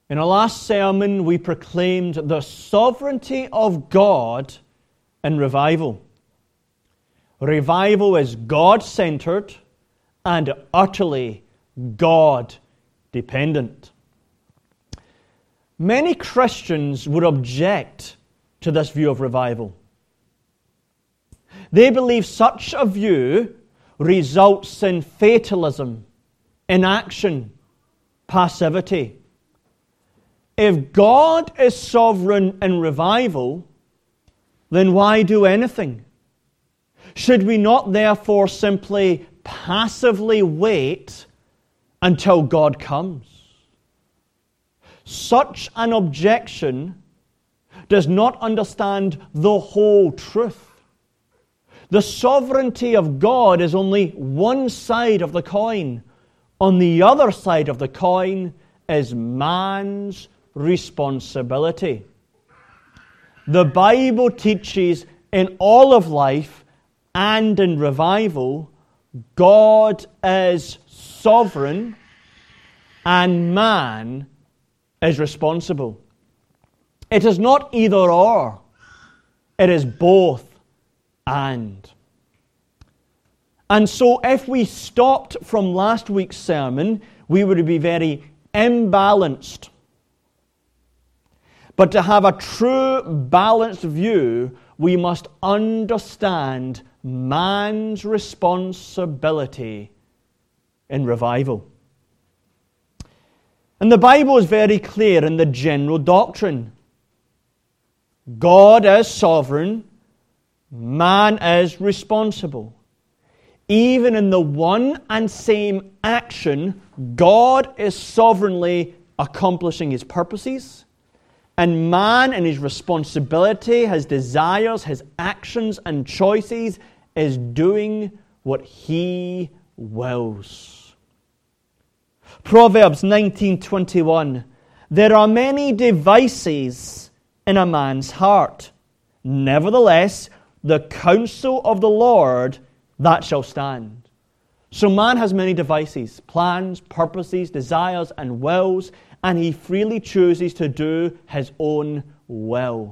In our last sermon, we proclaimed the sovereignty of God in revival. Revival is God-centered and utterly God-dependent. Many Christians would object to this view of revival. They believe such a view results in fatalism, inaction, passivity. If God is sovereign in revival, then why do anything? Should we not therefore simply passively wait until God comes? Such an objection does not understand the whole truth. The sovereignty of God is only one side of the coin. On the other side of the coin is man's responsibility. The Bible teaches in all of life and in revival, God is sovereign and man is responsible. It is not either or. It is both and. And so if we stopped from last week's sermon, we would be very imbalanced. But to have a true balanced view, we must understand man's responsibility in revival. And the Bible is very clear in the general doctrine. God is sovereign, man is responsible. Even in the one and same action, God is sovereignly accomplishing His purposes, and man in his responsibility, his desires, his actions and choices is doing what he wills. Proverbs 19:21. There are many devices in a man's heart. Nevertheless, the counsel of the Lord, that shall stand. So man has many devices, plans, purposes, desires, and wills, and he freely chooses to do his own will.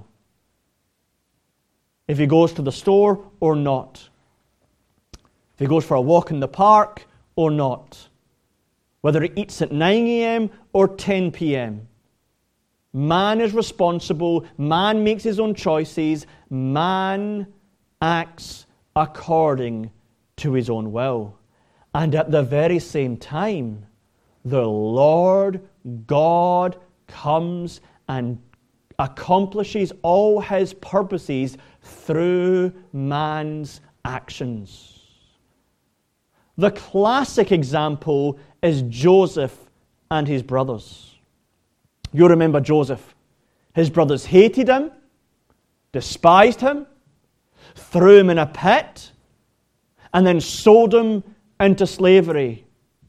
If he goes to the store or not. If he goes for a walk in the park or not. Whether he eats at 9 a.m. or 10 p.m. Man is responsible. Man makes his own choices. Man acts according to his own will. And at the very same time, the Lord God comes and accomplishes all His purposes through man's actions. The classic example is Joseph and his brothers. You remember Joseph. His brothers hated him, despised him, threw him in a pit, and then sold him into slavery.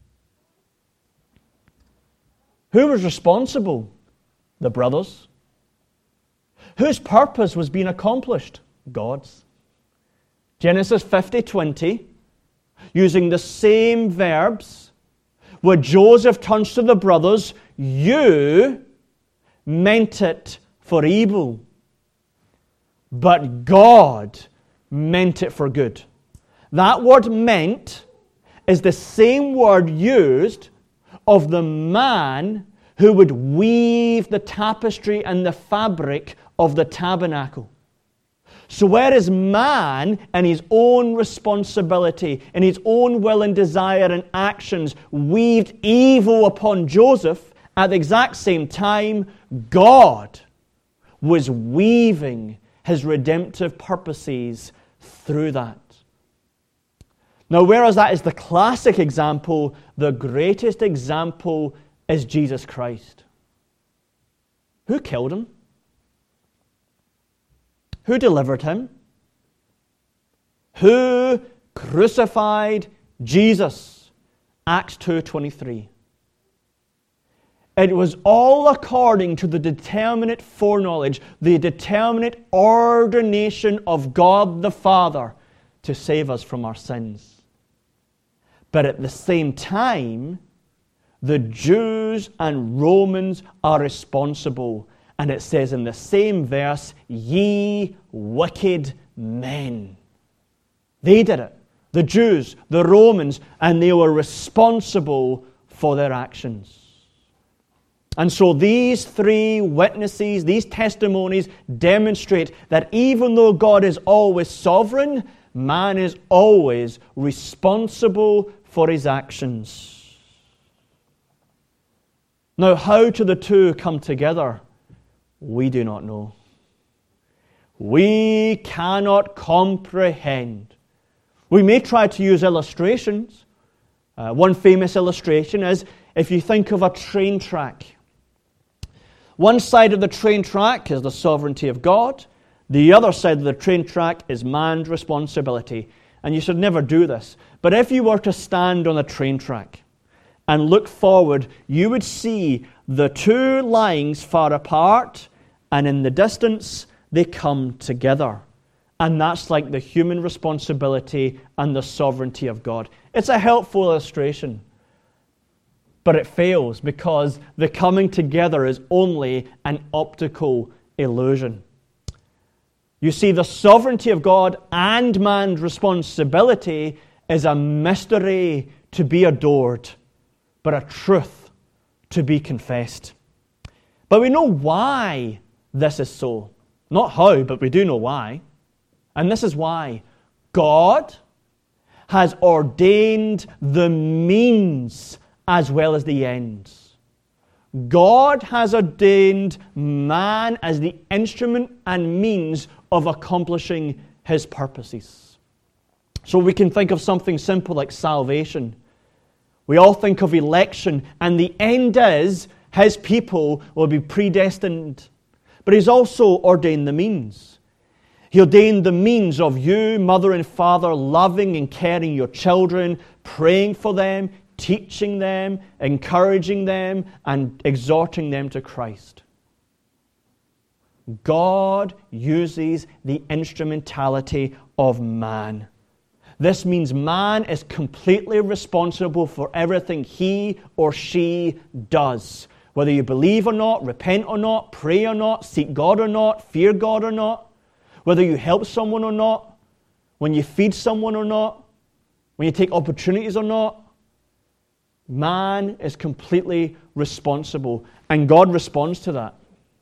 Who was responsible? The brothers. Whose purpose was being accomplished? God's. Genesis 50:20, using the same verbs, where Joseph turns to the brothers, you meant it for evil, but God meant it for good. That word meant is the same word used of the man who would weave the tapestry and the fabric of the tabernacle. So whereas man, in his own responsibility, in his own will and desire and actions, weaved evil upon Joseph, at the exact same time, God was weaving His redemptive purposes through that. Now, whereas that is the classic example, the greatest example is Jesus Christ. Who killed Him? Who delivered Him? Who crucified Jesus? Acts 2:23. It was all according to the determinate foreknowledge, the determinate ordination of God the Father to save us from our sins. But at the same time, The Jews and Romans are responsible. And it says in the same verse, ye wicked men. They did it. The Jews, the Romans, and they were responsible for their actions. And so these three witnesses, these testimonies demonstrate that even though God is always sovereign, man is always responsible for his actions. Now, how do the two come together? We do not know. We cannot comprehend. We may try to use illustrations. One famous illustration is if you think of a train track. One side of the train track is the sovereignty of God. The other side of the train track is man's responsibility. And you should never do this. But if you were to stand on a train track and look forward, you would see the two lines far apart, and in the distance, they come together. And that's like the human responsibility and the sovereignty of God. It's a helpful illustration. But it fails because the coming together is only an optical illusion. You see, the sovereignty of God and man's responsibility is a mystery to be adored, but a truth to be confessed. But we know why this is so. Not how, but we do know why. And this is why. God has ordained the means as well as the ends. God has ordained man as the instrument and means of accomplishing his purposes. So we can think of something simple like salvation. We all think of election, and the end is his people will be predestined. But he's also ordained the means. He ordained the means of you, mother and father, loving and caring your children, praying for them, teaching them, encouraging them, and exhorting them to Christ. God uses the instrumentality of man. This means man is completely responsible for everything he or she does. Whether you believe or not, repent or not, pray or not, seek God or not, fear God or not, whether you help someone or not, when you feed someone or not, when you take opportunities or not, man is completely responsible. And God responds to that.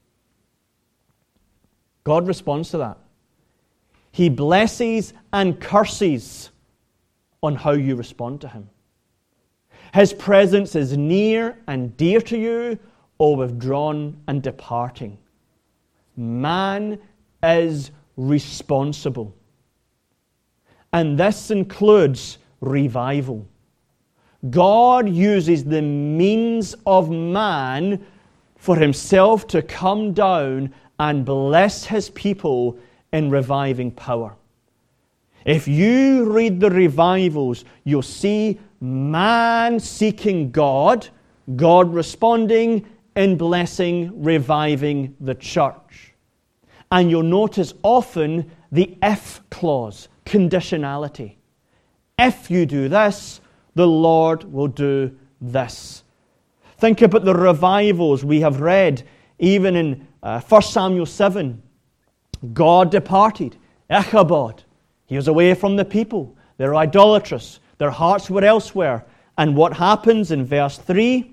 God responds to that. He blesses and curses on how you respond to him. His presence is near and dear to you, or withdrawn and departing. Man is responsible. And this includes revival. God uses the means of man for himself to come down and bless his people in reviving power. If you read the revivals, you'll see man seeking God, God responding in blessing, reviving the church. And you'll notice often the if clause, conditionality. If you do this, the Lord will do this. Think about the revivals we have read, even in 1 Samuel 7. God departed. Ichabod. He was away from the people. They were idolatrous. Their hearts were elsewhere. And what happens in verse 3?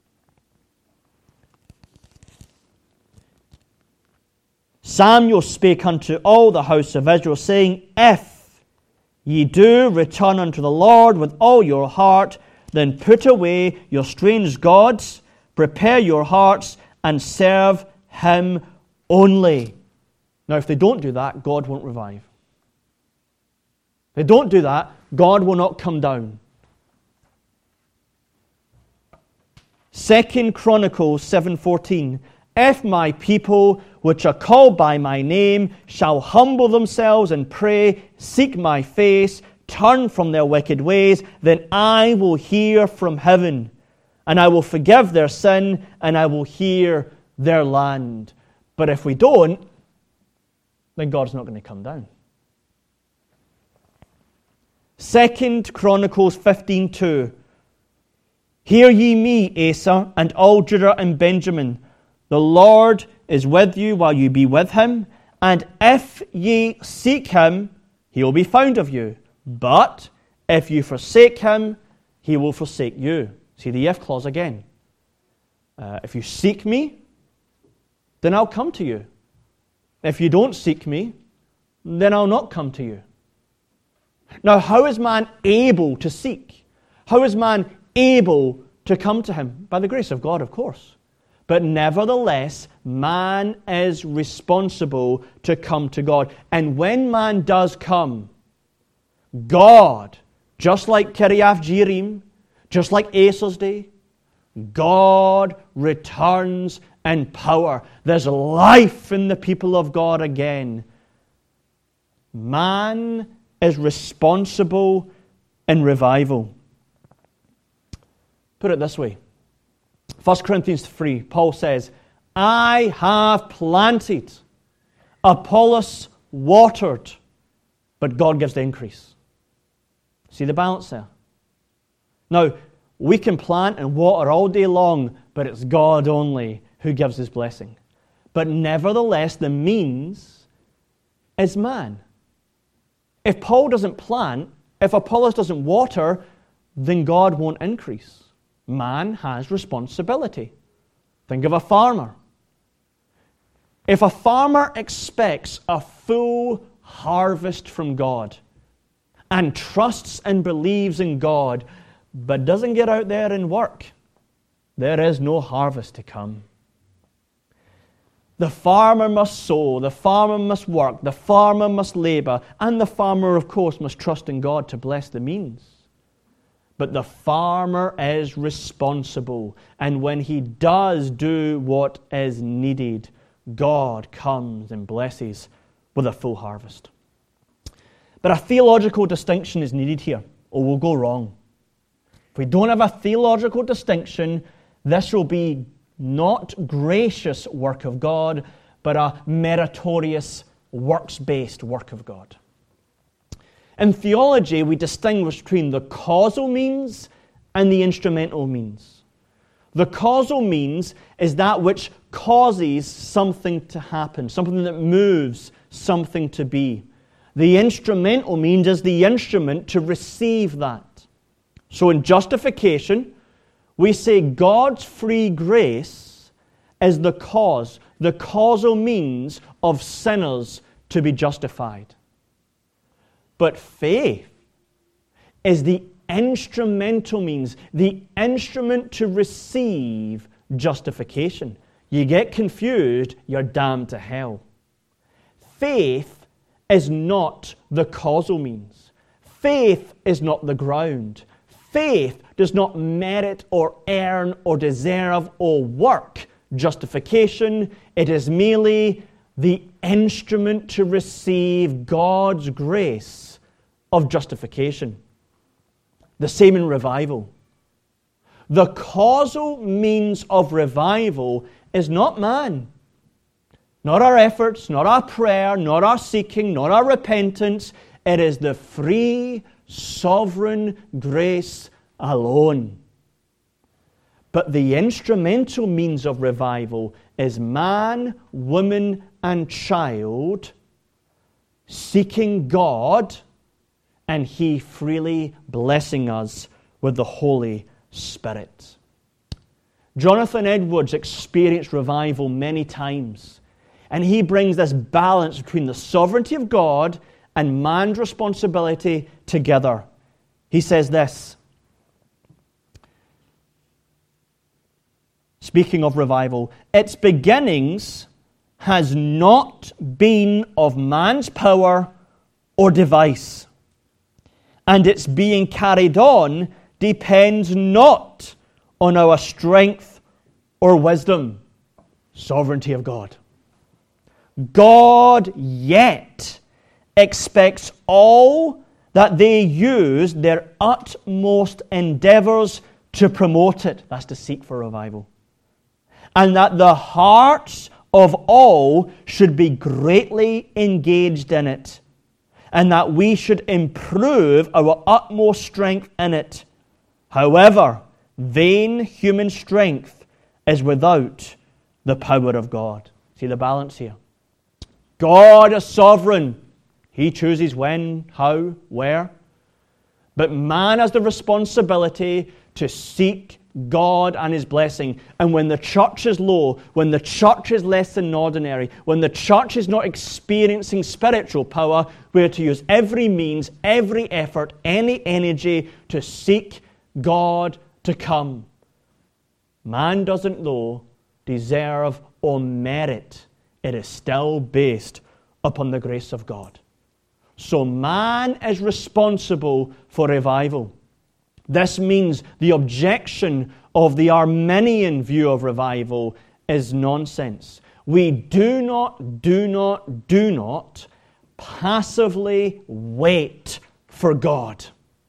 Samuel spake unto all the house of Israel, saying, If ye do return unto the Lord with all your heart, then put away your strange gods, prepare your hearts, and serve him only. Now, if they don't do that, God won't revive. If they don't do that, God will not come down. 2 Chronicles 7:14. If my people, which are called by my name, shall humble themselves and pray, seek my face, turn from their wicked ways, then I will hear from heaven, and I will forgive their sin, and I will hear their land. But if we don't, then God's not going to come down. 2 Chronicles 15:2. Hear ye me, Asa, and all Judah and Benjamin. The Lord is with you while you be with him, and if ye seek him, he will be found of you. But if you forsake him, he will forsake you. See the if clause again. If you seek me, then I'll come to you. If you don't seek me, then I'll not come to you. Now, how is man able to seek? How is man able to come to him? By the grace of God, of course. But nevertheless, man is responsible to come to God. And when man does come, God, just like Kiriath Jearim, just like Asa's day, God returns in power. There's life in the people of God again. Man is responsible in revival. Put it this way. 1 Corinthians 3, Paul says, I have planted, Apollos watered, but God gives the increase. See the balance there? Now, we can plant and water all day long, but it's God only who gives his blessing. But nevertheless, the means is man. If Paul doesn't plant, if Apollos doesn't water, then God won't increase. Man has responsibility. Think of a farmer. If a farmer expects a full harvest from God and trusts and believes in God, but doesn't get out there and work, there is no harvest to come. The farmer must sow, the farmer must work, the farmer must labor, and the farmer, of course, must trust in God to bless the means. But the farmer is responsible, and when he does do what is needed, God comes and blesses with a full harvest. But a theological distinction is needed here, or we'll go wrong. If we don't have a theological distinction, this will be not gracious work of God, but a meritorious, works-based work of God. In theology, we distinguish between the causal means and the instrumental means. The causal means is that which causes something to happen, something that moves something to be. The instrumental means is the instrument to receive that. So in justification, we say God's free grace is the cause, the causal means of sinners to be justified. But faith is the instrumental means, the instrument to receive justification. You get confused, you're damned to hell. Faith is not the causal means. Faith is not the ground. Faith does not merit or earn or deserve or work justification. It is merely the instrument to receive God's grace of justification. The same in revival. The causal means of revival is not man. Not our efforts, not our prayer, not our seeking, not our repentance. It is the free, sovereign grace alone. But the instrumental means of revival is man, woman, and child seeking God, and He freely blessing us with the Holy Spirit. Jonathan Edwards experienced revival many times, and he brings this balance between the sovereignty of God and man's responsibility together. He says this, speaking of revival, its beginnings has not been of man's power or device, and its being carried on depends not on our strength or wisdom. Sovereignty of God. God yet expects all that they use their utmost endeavors to promote it. That's to seek for revival. And that the hearts of all should be greatly engaged in it. And that we should improve our utmost strength in it. However, vain human strength is without the power of God. See the balance here? God is sovereign. He chooses when, how, where. But man has the responsibility to seek God and His blessing. And when the church is low, when the church is less than ordinary, when the church is not experiencing spiritual power, we are to use every means, every effort, any energy to seek God to come. Man doesn't, though, deserve or merit. It is still based upon the grace of God. So man is responsible for revival. This means the objection of the Arminian view of revival is nonsense. We do not passively wait for God.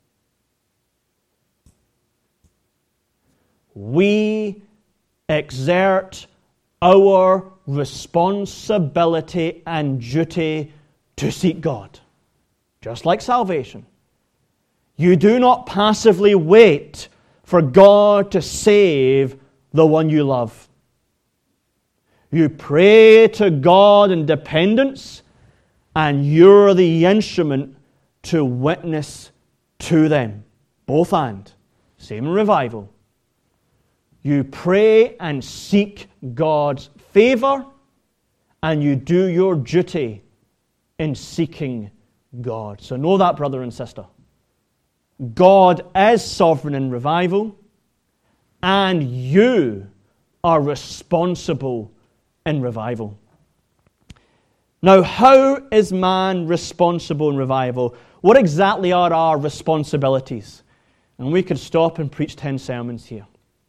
We exert our responsibility and duty to seek God. Just like salvation. You do not passively wait for God to save the one you love. You pray to God in dependence, and you're the instrument to witness to them. Both and. Same in revival. You pray and seek God's favor, and you do your duty in seeking God. So know that, brother and sister. God is sovereign in revival, and you are responsible in revival. Now, how is man responsible in revival? What exactly are our responsibilities? And we could stop and preach 10 sermons here.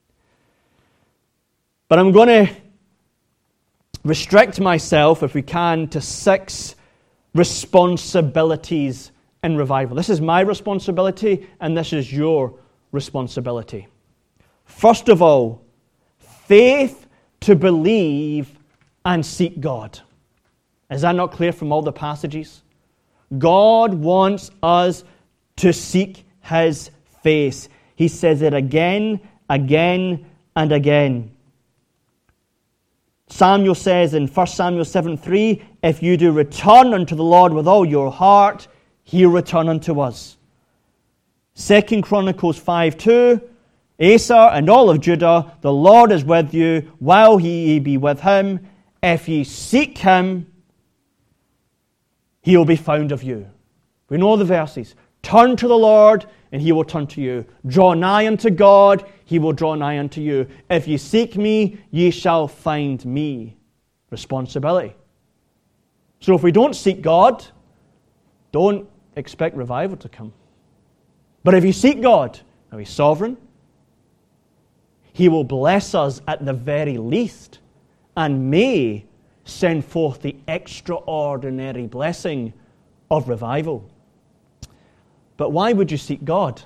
But I'm going to restrict myself, if we can, to 6 responsibilities in revival. This is my responsibility, and this is your responsibility. First of all, faith to believe and seek God. Is that not clear from all the passages? God wants us to seek His face. He says it again, and again. Samuel says in 1 Samuel 7:3, if you do return unto the Lord with all your heart, He'll return unto us. 2 Chronicles 5:2, Asa and all of Judah, the Lord is with you, while ye be with Him. If ye seek Him, He will be found of you. We know the verses. Turn to the Lord, and He will turn to you. Draw nigh unto God, He will draw nigh unto you. If ye seek me, ye shall find me. Responsibility. So if we don't seek God, don't expect revival to come. But if you seek God, now He's sovereign, He will bless us at the very least, and may send forth the extraordinary blessing of revival. But why would you seek God?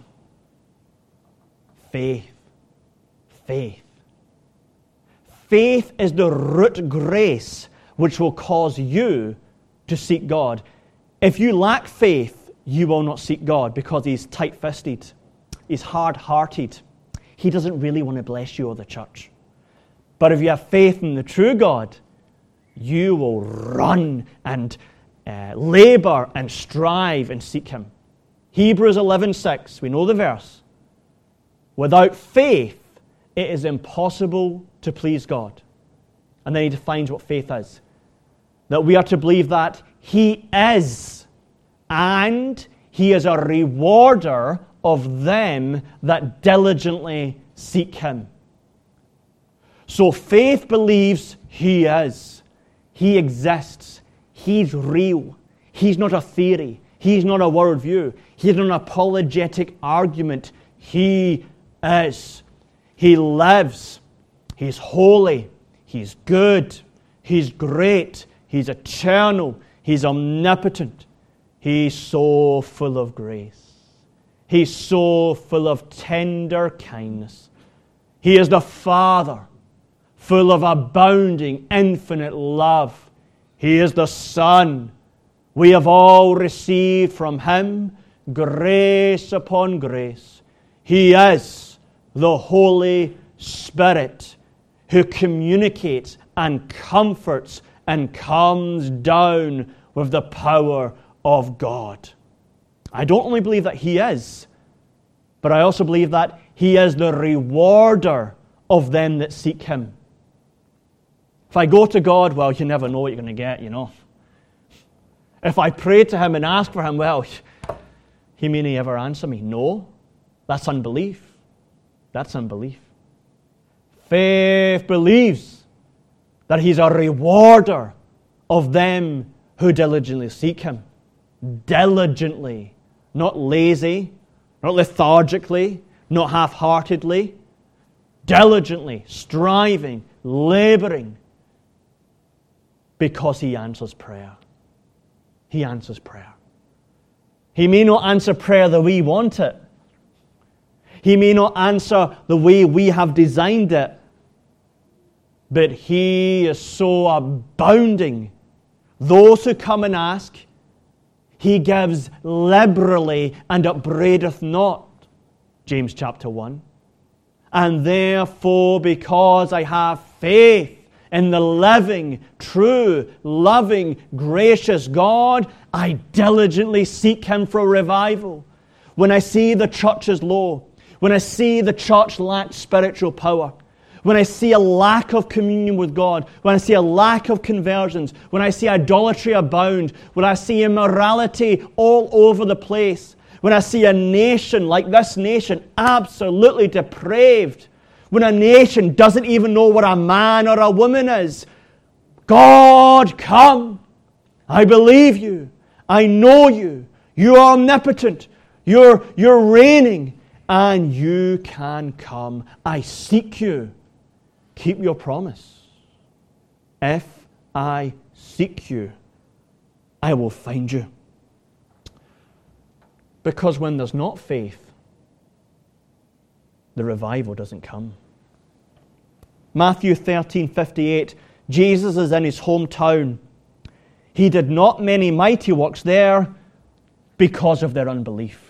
Faith. Faith. Faith is the root grace which will cause you to seek God. If you lack faith, you will not seek God because He's tight-fisted. He's hard-hearted. He doesn't really want to bless you or the church. But if you have faith in the true God, you will run and labor and strive and seek Him. Hebrews 11:6, we know the verse. Without faith, it is impossible to please God. And then he defines what faith is. That we are to believe that He is, and He is a rewarder of them that diligently seek Him. So faith believes He is. He exists. He's real. He's not a theory. He's not a worldview. He's not an apologetic argument. He is. He lives. He's holy. He's good. He's great. He's eternal. He's omnipotent. He's so full of grace. He's so full of tender kindness. He is the Father, full of abounding, infinite love. He is the Son. We have all received from Him grace upon grace. He is the Holy Spirit, who communicates and comforts and comes down with the power of God. I don't only believe that He is, but I also believe that He is the rewarder of them that seek Him. If I go to God, well, you never know what you're going to get, you know. If I pray to Him and ask for Him, well, He may not ever answer me. No, that's unbelief. That's unbelief. Faith believes that He's a rewarder of them who diligently seek Him. Diligently, not lazy, not lethargically, not half-heartedly. Diligently, striving, laboring, because He answers prayer. He answers prayer. He may not answer prayer the way we want it. He may not answer the way we have designed it. But He is so abounding. Those who come and ask, He gives liberally and upbraideth not. James chapter 1. And therefore, because I have faith in the living, true, loving, gracious God, I diligently seek Him for a revival. When I see the church is low, when I see the church lacks spiritual power, when I see a lack of communion with God, when I see a lack of conversions, when I see idolatry abound, when I see immorality all over the place, when I see a nation like this nation absolutely depraved, when a nation doesn't even know what a man or a woman is, God, come. I believe You. I know You. You are omnipotent. You're reigning, and You can come. I seek You. Keep Your promise. If I seek You, I will find You. Because when there's not faith, the revival doesn't come. Matthew 13:58, Jesus is in His hometown. He did not many mighty works there because of their unbelief.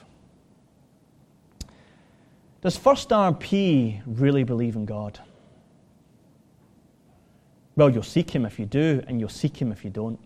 Does First RP really believe in God? Well, you'll seek Him if you do, and you'll seek Him if you don't.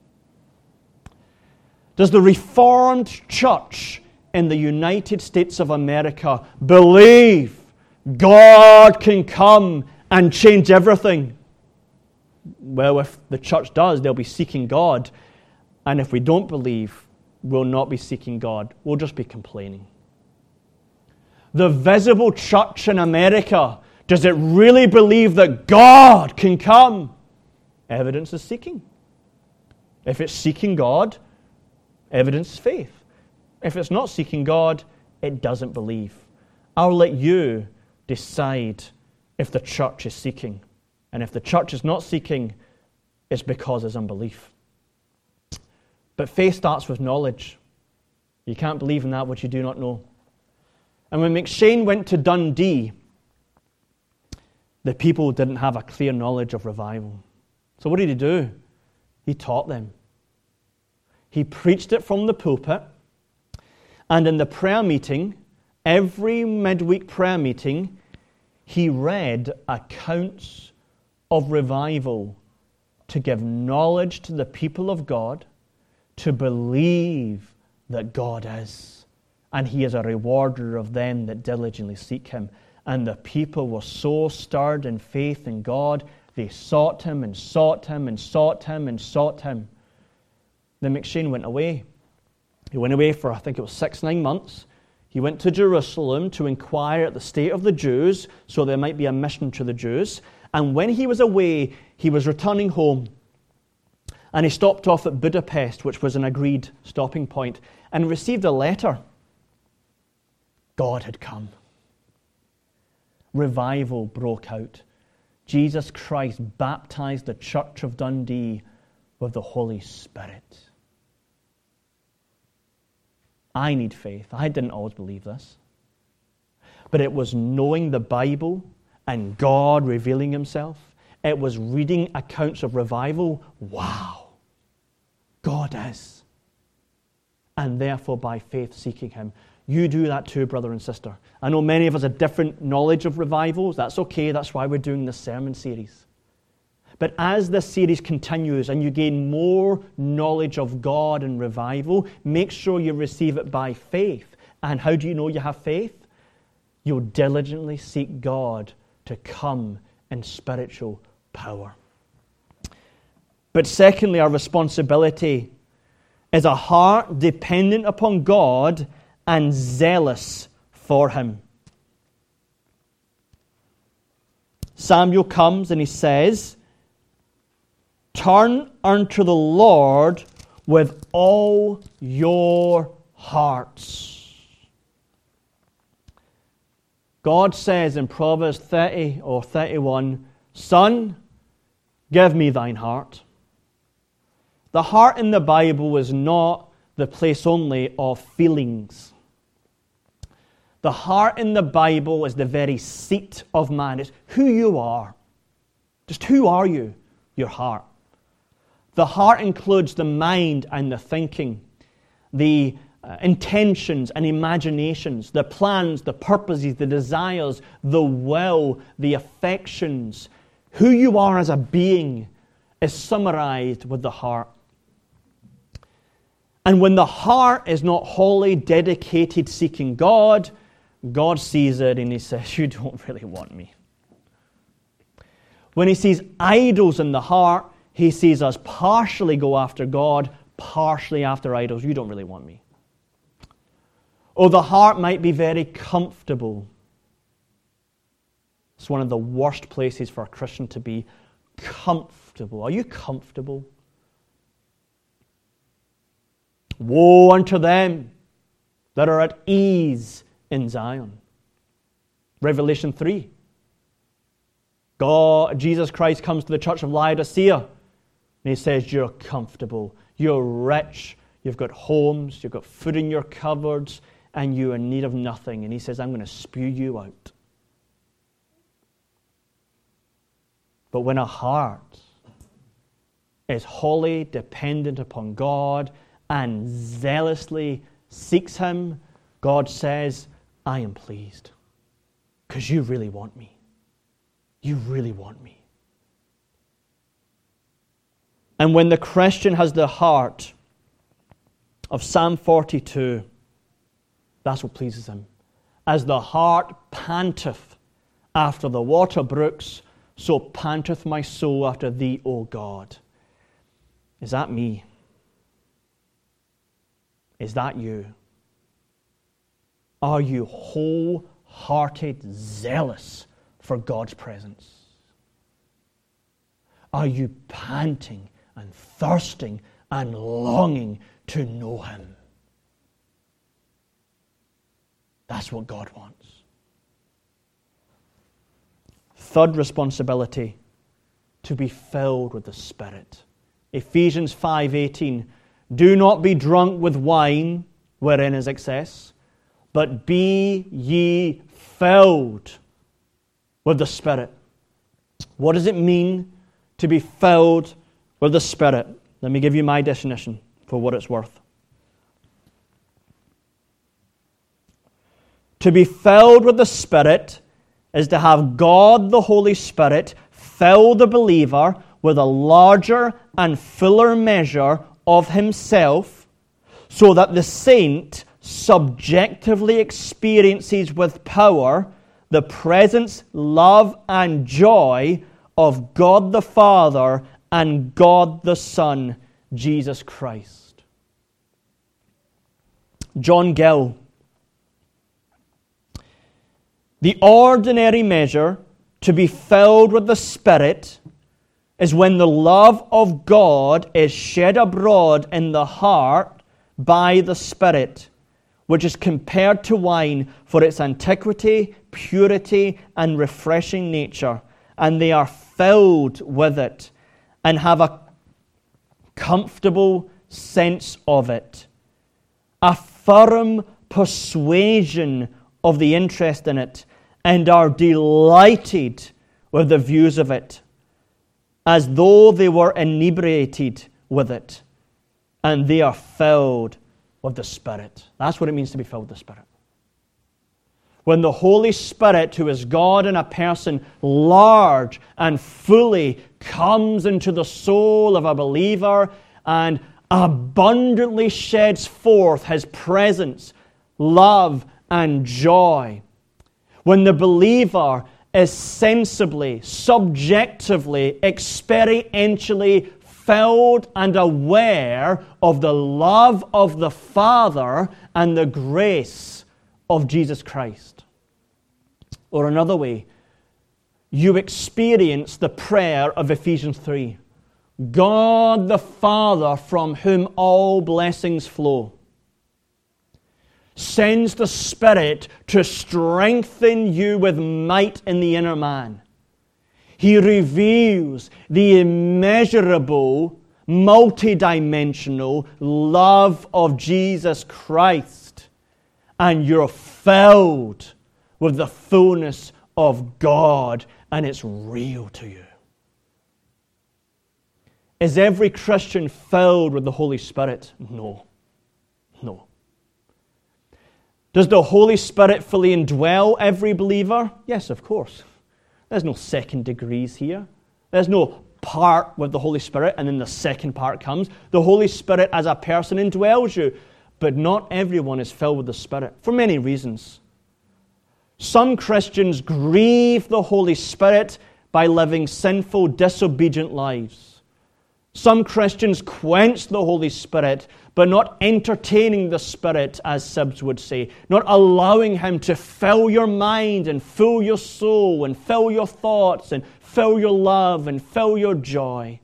Does the Reformed Church in the United States of America believe God can come and change everything? Well, if the church does, they'll be seeking God. And if we don't believe, we'll not be seeking God. We'll just be complaining. The visible church in America, does it really believe that God can come? Evidence is seeking. If it's seeking God, evidence is faith. If it's not seeking God, it doesn't believe. I'll let you decide if the church is seeking. And if the church is not seeking, it's because there's unbelief. But faith starts with knowledge. You can't believe in that which you do not know. And when McCheyne went to Dundee, the people didn't have a clear knowledge of revival. So what did he do? He taught them. He preached it from the pulpit. And in the prayer meeting, every midweek prayer meeting, he read accounts of revival to give knowledge to the people of God, to believe that God is. And He is a rewarder of them that diligently seek Him. And the people were so stirred in faith in God, they sought Him and sought Him and sought Him and sought Him. Then McCheyne went away. He went away for, I think it was 6-9 months. He went to Jerusalem to inquire at the state of the Jews, so there might be a mission to the Jews. And when he was away, he was returning home. And he stopped off at Budapest, which was an agreed stopping point, and received a letter. God had come. Revival broke out. Jesus Christ baptized the church of Dundee with the Holy Spirit. I need faith. I didn't always believe this. But it was knowing the Bible and God revealing Himself. It was reading accounts of revival. Wow. God is. And therefore by faith seeking Him. You do that too, brother and sister. I know many of us have different knowledge of revivals. That's okay. That's why we're doing this sermon series. But as this series continues and you gain more knowledge of God and revival, make sure you receive it by faith. And how do you know you have faith? You'll diligently seek God to come in spiritual power. But secondly, our responsibility is a heart dependent upon God and zealous for Him. Samuel comes and he says, "Turn unto the Lord with all your hearts." God says in Proverbs 30 or 31, "Son, give me thine heart." The heart in the Bible is not the place only of feelings. The heart in the Bible is the very seat of man. It's who you are. Just who are you? Your heart. The heart includes the mind and the thinking, the intentions and imaginations, the plans, the purposes, the desires, the will, the affections. Who you are as a being is summarized with the heart. And when the heart is not wholly dedicated seeking God, God sees it and He says, "You don't really want me." When He sees idols in the heart, He sees us partially go after God, partially after idols. "You don't really want me." Or the heart might be very comfortable. It's one of the worst places for a Christian to be comfortable. Are you comfortable? Woe unto them that are at ease in Zion. Revelation 3. Jesus Christ comes to the church of Laodicea and He says, "You're comfortable, you're rich, you've got homes, you've got food in your cupboards, and you're in need of nothing." And He says, "I'm going to spew you out." But when a heart is wholly dependent upon God and zealously seeks Him, God says, "I am pleased because you really want me. You really want me." And when the Christian has the heart of Psalm 42, that's what pleases Him. "As the hart panteth after the water brooks, so panteth my soul after Thee, O God." Is that me? Is that you? Are you wholehearted, zealous for God's presence? Are you panting and thirsting and longing to know Him? That's what God wants. Third responsibility, to be filled with the Spirit. Ephesians 5:18, "Do not be drunk with wine, wherein is excess, but be ye filled with the Spirit." What does it mean to be filled with the Spirit? Let me give you my definition for what it's worth. To be filled with the Spirit is to have God the Holy Spirit fill the believer with a larger and fuller measure of Himself, so that the saint subjectively experiences with power the presence, love, and joy of God the Father and God the Son, Jesus Christ. John Gill. The ordinary measure to be filled with the Spirit is when the love of God is shed abroad in the heart by the Spirit, which is compared to wine for its antiquity, purity, and refreshing nature, and they are filled with it and have a comfortable sense of it, a firm persuasion of the interest in it, and are delighted with the views of it, as though they were inebriated with it, and they are filled with the Spirit. That's what it means to be filled with the Spirit. when the Holy Spirit, who is God in a person, large and fully comes into the soul of a believer and abundantly sheds forth His presence, love, and joy. When the believer is sensibly, subjectively, experientially filled and aware of the love of the Father and the grace of Jesus Christ. Or another way, you experience the prayer of Ephesians 3. God the Father, from whom all blessings flow, sends the Spirit to strengthen you with might in the inner man. He reveals the immeasurable, multidimensional love of Jesus Christ, and you're filled with the fullness of God, and it's real to you. Is every Christian filled with the Holy Spirit? No. No. Does the Holy Spirit fully indwell every believer? Yes, of course. There's no second degrees here. There's no part with the Holy Spirit and then the second part comes. The Holy Spirit as a person indwells you, but not everyone is filled with the Spirit for many reasons. Some Christians grieve the Holy Spirit by living sinful, disobedient lives. Some Christians quench the Holy Spirit, but not entertaining the Spirit, as Sibbs would say, not allowing Him to fill your mind and fill your soul and fill your thoughts and fill your love and fill your joy.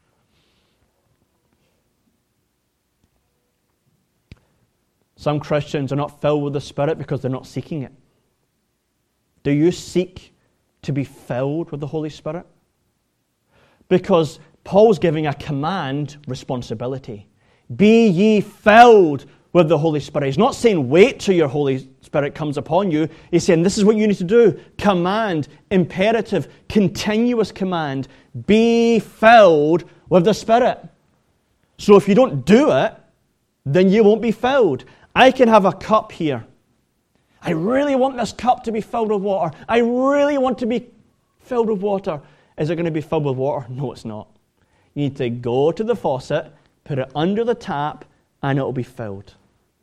Some Christians are not filled with the Spirit because they're not seeking it. Do you seek to be filled with the Holy Spirit? Because Paul's giving a command responsibility. Be ye filled with the Holy Spirit. He's not saying wait till your Holy Spirit comes upon you. He's saying this is what you need to do. Command, imperative, continuous command. Be filled with the Spirit. So if you don't do it, then you won't be filled. I can have a cup here. I really want this cup to be filled with water. I really want to be filled with water. Is it going to be filled with water? No, it's not. You need to go to the faucet, put it under the tap, and it will be filled.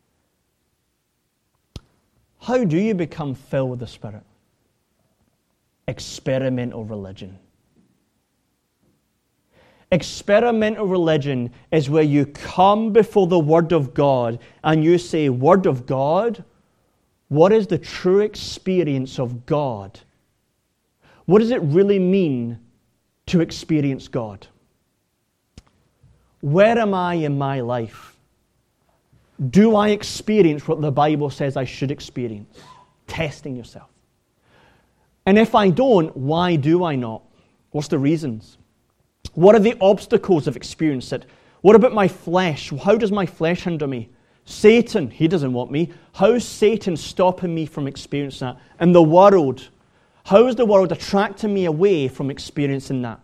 How do you become filled with the Spirit? Experimental religion. Experimental religion is where you come before the Word of God and you say, Word of God, what is the true experience of God? What does it really mean to experience God? Where am I in my life? Do I experience what the Bible says I should experience? Testing yourself. And if I don't, why do I not? What's the reasons? What are the obstacles of experiencing it? What about my flesh? How does my flesh hinder me? Satan, he doesn't want me. How's Satan stopping me from experiencing that? And the world, how is the world attracting me away from experiencing that?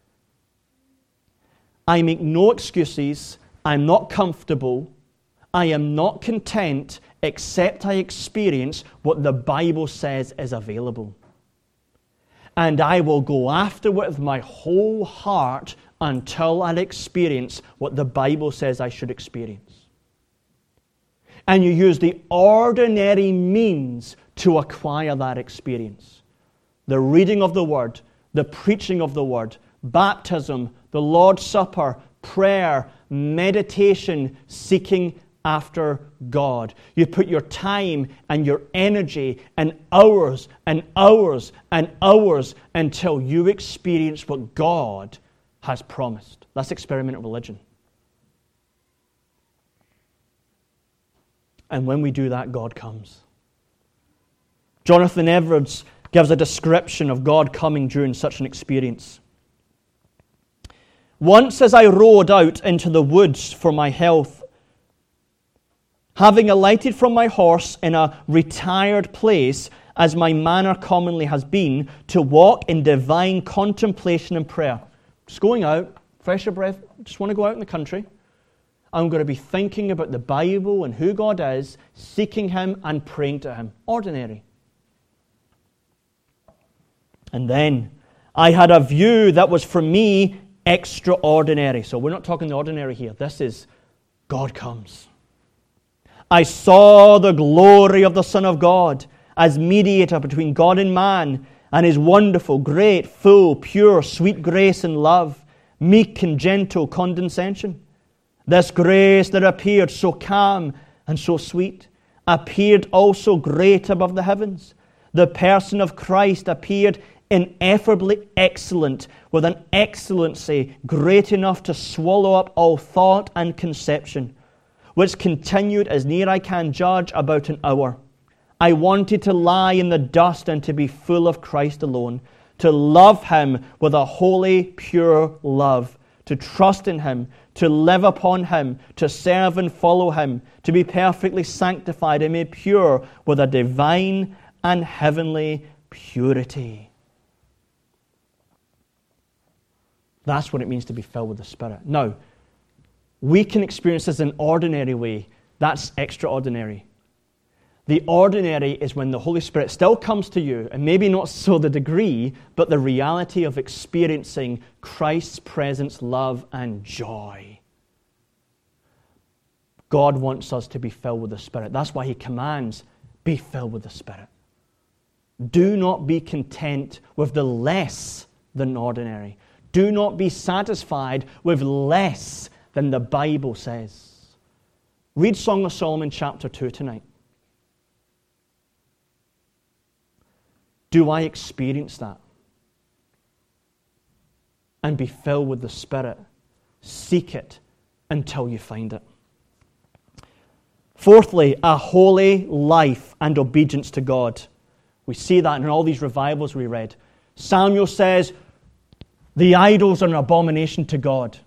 I make no excuses. I'm not comfortable. I am not content except I experience what the Bible says is available. And I will go after it with my whole heart until I experience what the Bible says I should experience. And you use the ordinary means to acquire that experience. The reading of the Word, the preaching of the Word, baptism, the Lord's Supper, prayer, meditation, seeking after God. You put your time and your energy and hours and hours and hours until you experience what God has promised. That's experimental religion. And when we do that, God comes. Jonathan Edwards gives a description of God coming during such an experience. Once as I rode out into the woods for my health, having alighted from my horse in a retired place, as my manner commonly has been, to walk in divine contemplation and prayer. Just going out, fresh of breath, just want to go out in the country. I'm going to be thinking about the Bible and who God is, seeking Him and praying to Him. Ordinary. And then I had a view that was for me extraordinary. So we're not talking the ordinary here. This is God comes. I saw the glory of the Son of God as mediator between God and man, and his wonderful, great, full, pure, sweet grace and love, meek and gentle condescension. This grace that appeared so calm and so sweet appeared also great above the heavens. The person of Christ appeared ineffably excellent, with an excellency great enough to swallow up all thought and conception, which continued, as near I can judge, about an hour. I wanted to lie in the dust and to be full of Christ alone, to love Him with a holy, pure love, to trust in Him, to live upon Him, to serve and follow Him, to be perfectly sanctified and made pure with a divine and heavenly purity. That's what it means to be filled with the Spirit. Now, we can experience this in an ordinary way. That's extraordinary. The ordinary is when the Holy Spirit still comes to you, and maybe not so the degree, but the reality of experiencing Christ's presence, love, and joy. God wants us to be filled with the Spirit. That's why He commands, be filled with the Spirit. Do not be content with the less than ordinary. Do not be satisfied with less than the Bible says. Read Song of Solomon chapter 2 tonight. Do I experience that? And be filled with the Spirit. Seek it until you find it. Fourthly, a holy life and obedience to God. We see that in all these revivals we read. Samuel says, the idols are an abomination to God.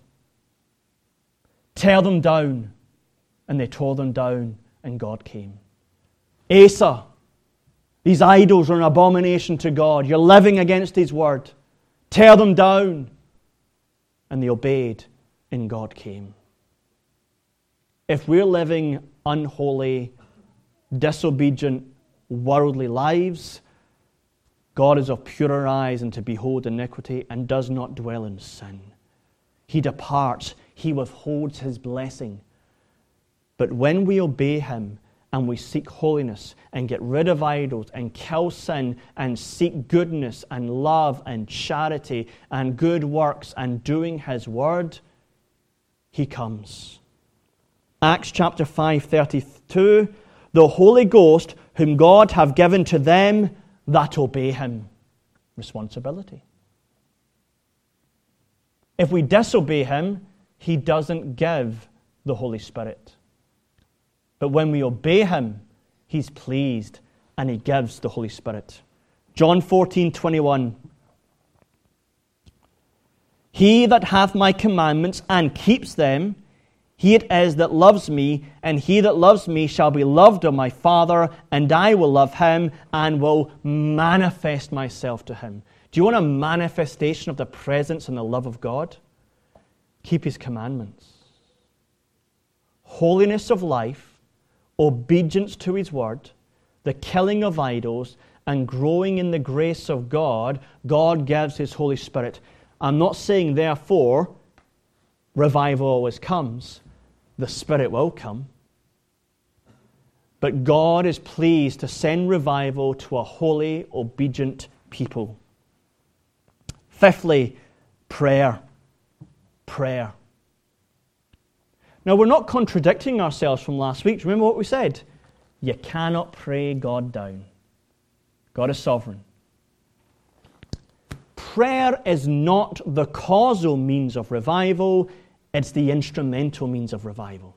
Tear them down. And they tore them down, and God came. Asa, these idols are an abomination to God. You're living against His word. Tear them down. And they obeyed, and God came. If we're living unholy, disobedient, worldly lives, God is of purer eyes and to behold iniquity, and does not dwell in sin. He departs. He withholds His blessing. But when we obey Him and we seek holiness and get rid of idols and kill sin and seek goodness and love and charity and good works and doing His word, He comes. Acts chapter 5:32, the Holy Ghost whom God have given to them that obey Him. Responsibility. If we disobey Him, He doesn't give the Holy Spirit. But when we obey Him, He's pleased and He gives the Holy Spirit. John 14:21. He that hath my commandments and keeps them, he it is that loves me, and he that loves me shall be loved of my Father, and I will love him and will manifest myself to him. Do you want a manifestation of the presence and the love of God? Keep His commandments. Holiness of life, obedience to His word, the killing of idols, and growing in the grace of God, God gives His Holy Spirit. I'm not saying, therefore, revival always comes. The Spirit will come. But God is pleased to send revival to a holy, obedient people. Fifthly, prayer. Prayer. Now, we're not contradicting ourselves from last week. Remember what we said? You cannot pray God down. God is sovereign. Prayer is not the causal means of revival. It's the instrumental means of revival.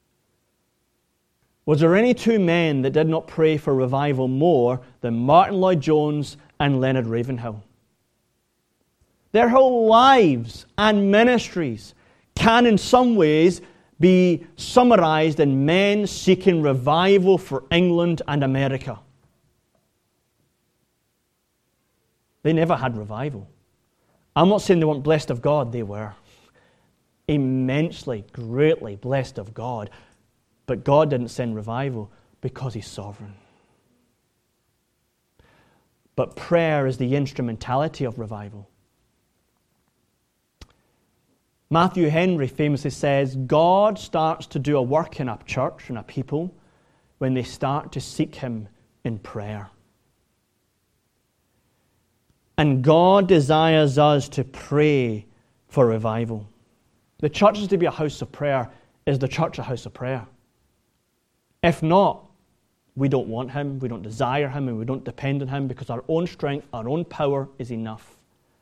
Was there any two men that did not pray for revival more than Martin Lloyd-Jones and Leonard Ravenhill? Their whole lives and ministries can in some ways be summarized in men seeking revival for England and America. They never had revival. I'm not saying they weren't blessed of God. They were immensely, greatly blessed of God. But God didn't send revival because He's sovereign. but prayer is the instrumentality of revival. Matthew Henry famously says, God starts to do a work in a church and a people when they start to seek Him in prayer. And God desires us to pray for revival. The church is to be a house of prayer. Is the church a house of prayer? If not, we don't want Him, we don't desire Him, and we don't depend on Him because our own strength, our own power is enough.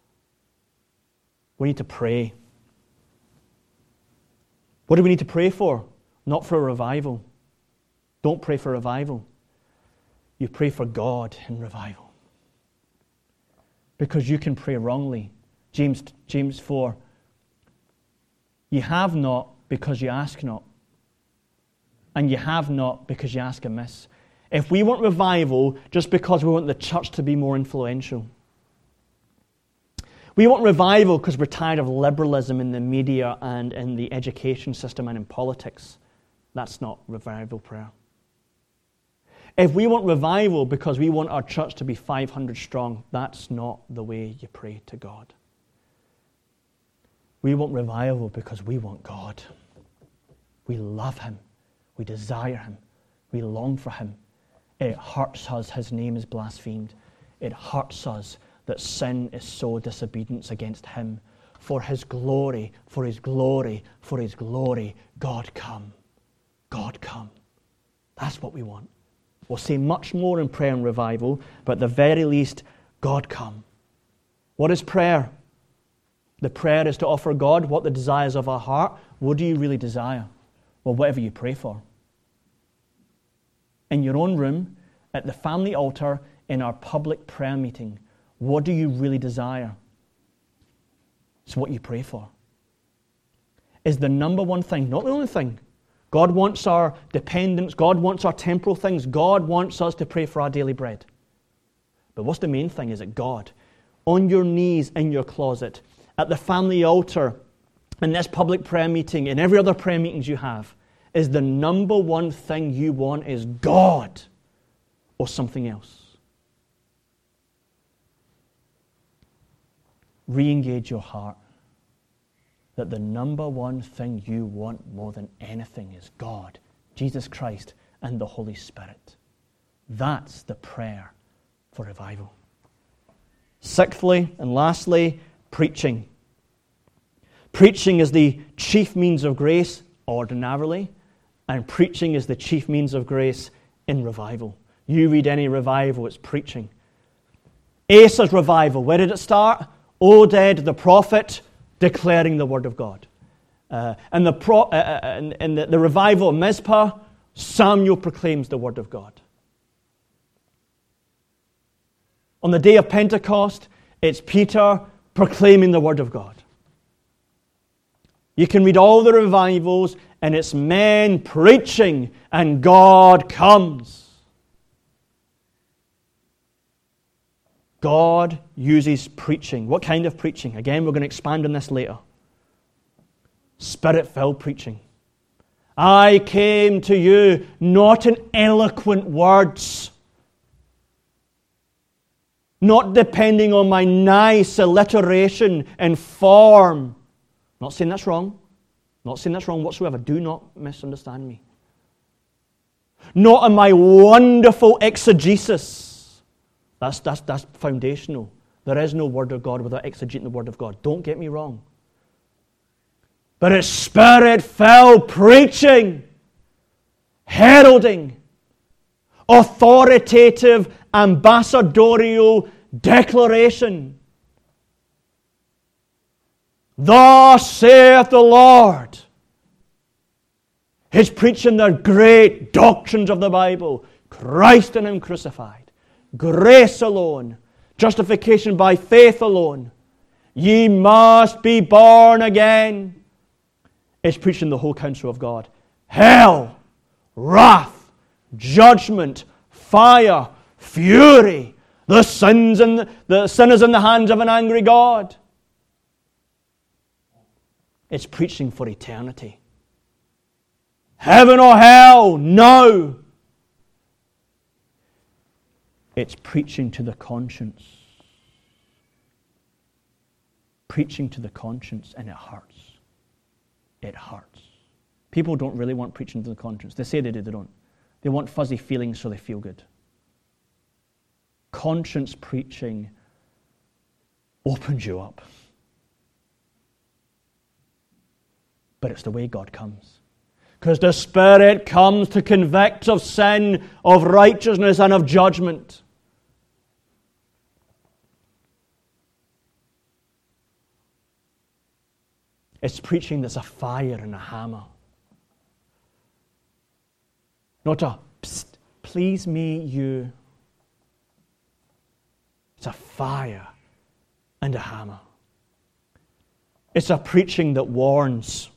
We need to pray. What do we need to pray for? Not for a revival. Don't pray for revival. You pray for God in revival. Because you can pray wrongly. James 4. You have not because you ask not. And you have not because you ask amiss. If we want revival just because we want the church to be more influential. We want revival because we're tired of liberalism in the media and in the education system and in politics. That's not revival prayer. If we want revival because we want our church to be 500 strong, that's not the way you pray to God. We want revival because we want God. We love Him. We desire Him. We long for Him. It hurts us His name is blasphemed. It hurts us that sin is so disobedience against Him. For His glory, for His glory, for His glory, God come. God come. That's what we want. We'll say much more in prayer and revival, but at the very least, God come. What is prayer? The prayer is to offer God what the desires of our heart. What do you really desire? Well, whatever you pray for. In your own room, at the family altar, in our public prayer meeting, what do you really desire? It's what you pray for. Is the number one thing, not the only thing. God wants our dependence. God wants our temporal things. God wants us to pray for our daily bread. But what's the main thing? Is it God? On your knees in your closet, at the family altar, in this public prayer meeting, in every other prayer meetings you have, is the number one thing you want is God or something else? Re-engage your heart that the number one thing you want more than anything is God, Jesus Christ, and the Holy Spirit. That's the prayer for revival. Sixthly and lastly, preaching. Preaching is the chief means of grace ordinarily, and preaching is the chief means of grace in revival. You read any revival, it's preaching. Asa's revival, where did it start? Oded, the prophet, declaring the word of God. And the revival of Mizpah, Samuel proclaims the word of God. On the day of Pentecost, it's Peter proclaiming the word of God. You can read all the revivals, and it's men preaching, and God comes. God uses preaching. What kind of preaching? Again, we're going to expand on this later. Spirit-filled preaching. I came to you not in eloquent words, not depending on my nice alliteration and form. Not saying that's wrong. Not saying that's wrong whatsoever. Do not misunderstand me. Not on my wonderful exegesis. That's foundational. There is no Word of God without exegeting the Word of God. Don't get me wrong. But it's Spirit-filled preaching, heralding, authoritative, ambassadorial declaration. Thus saith the Lord. He's preaching the great doctrines of the Bible. Christ and Him crucified. Grace alone. Justification by faith alone. Ye must be born again. It's preaching the whole counsel of God. Hell, wrath, judgment, fire, fury. The sinners in the hands of an angry God. It's preaching for eternity. Heaven or hell? No. It's preaching to the conscience. Preaching to the conscience, and it hurts. It hurts. People don't really want preaching to the conscience. They say they do, they don't. They want fuzzy feelings so they feel good. Conscience preaching opens you up. But it's the way God comes. Because the Spirit comes to convict of sin, of righteousness, and of judgment. It's preaching that's a fire and a hammer. Not a, psst, please me, you. It's a fire and a hammer. It's a preaching that warns.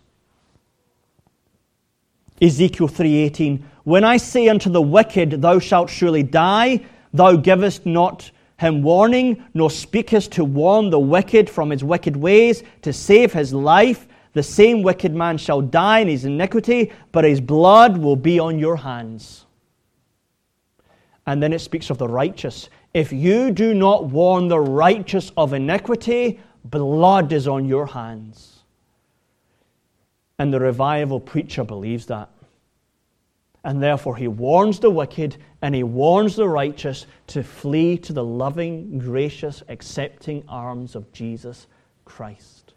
Ezekiel 3:18, when I say unto the wicked, thou shalt surely die, thou givest not him warning, nor speakest to warn the wicked from his wicked ways, to save his life, the same wicked man shall die in his iniquity, but his blood will be on your hands. And then it speaks of the righteous. If you do not warn the righteous of iniquity, blood is on your hands. And the revival preacher believes that. And therefore he warns the wicked and he warns the righteous to flee to the loving, gracious, accepting arms of Jesus Christ.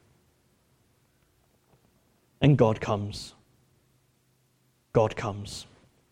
And God comes. God comes.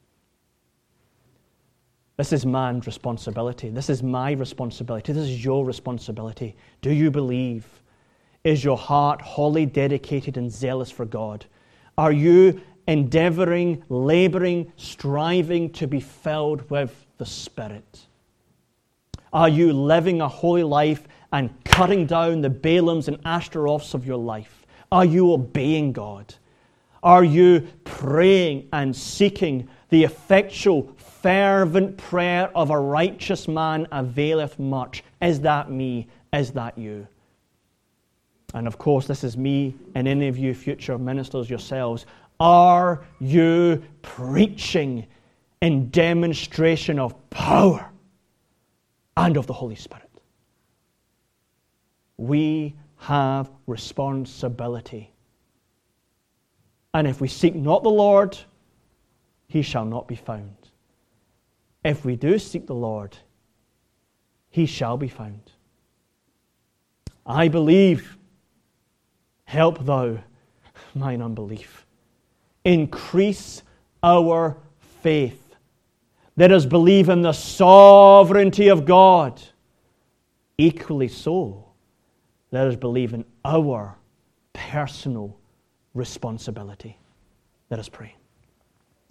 This is man's responsibility. This is my responsibility. This is your responsibility. Do you believe? Is your heart wholly dedicated and zealous for God? Are you endeavoring, laboring, striving to be filled with the Spirit? Are you living a holy life and cutting down the Balaams and Ashtaroths of your life? Are you obeying God? Are you praying and seeking the effectual, fervent prayer of a righteous man availeth much? Is that me? Is that you? And of course, this is me and any of you future ministers yourselves. Are you preaching in demonstration of power and of the Holy Spirit? We have responsibility. And if we seek not the Lord, He shall not be found. If we do seek the Lord, He shall be found. I believe. Help thou mine unbelief. Increase our faith. Let us believe in the sovereignty of God. Equally so, let us believe in our personal responsibility. Let us pray.